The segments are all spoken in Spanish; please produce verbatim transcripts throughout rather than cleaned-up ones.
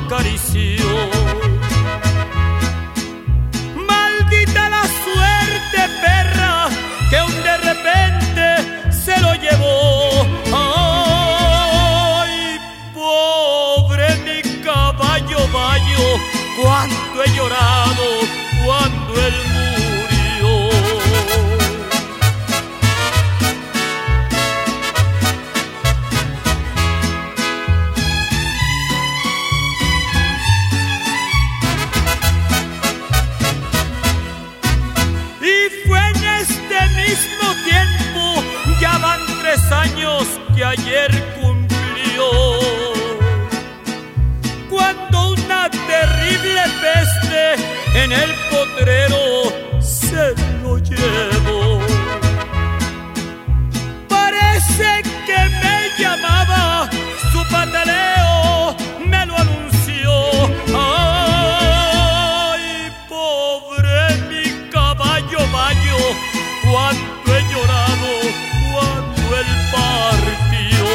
acarició. Maldita la suerte, perra, que un de repente se lo llevó. Ay, pobre mi caballo bayo, cuánto he llorado cuando él murió. Y fue en este mismo tiempo, ya van tres años que ayer cumplió, cuando una terrible peste en el potrero se lo llevó. Parece que me llamaba, su pataleo me lo anunció. Ay, pobre mi caballo bayo, cuánto he llorado cuando él partió.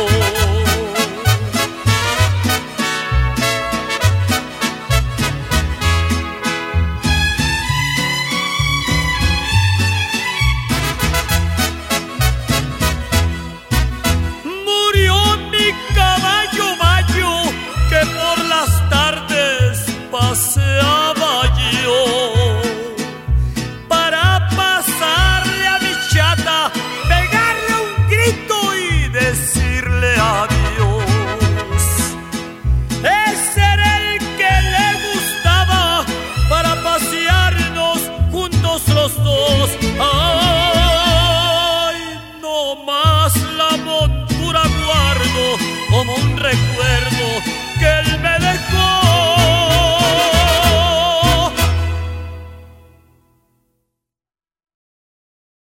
Paseaba yo para pasarle a mi chata, pegarle un grito y decirle adiós. Ese era el que le gustaba para pasearnos juntos los dos. Ay, no más la montura guardo como un recuerdo que él me dejó.